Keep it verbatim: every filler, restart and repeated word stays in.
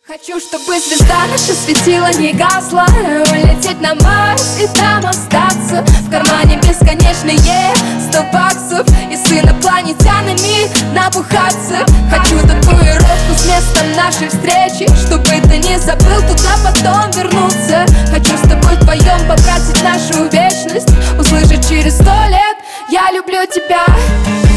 Хочу, чтобы звезда наша светила, не гасла. Улететь на Марс и там остаться. В кармане бесконечные сто баксов и с инопланетянами набухаться. Хочу татуировку с местом нашей встречи, чтобы ты не забыл туда потом вернуться. Хочу с тобой вдвоем потратить нашу вечность, услышать через сто лет: я люблю тебя.